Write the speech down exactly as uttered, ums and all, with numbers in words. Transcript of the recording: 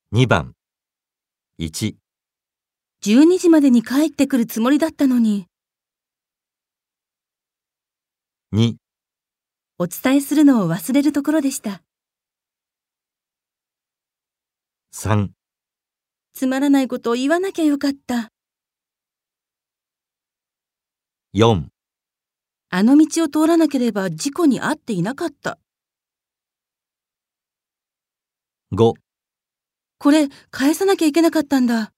にばんいち、 じゅうにじまでに帰ってくるつもりだったのに。 に、 お伝えするのを忘れるところでした。 さん、 つまらないことを言わなきゃよかった。 よん、 あの道を通らなければ事故に遭っていなかった。 ご、 これ、返さなきゃいけなかったんだ。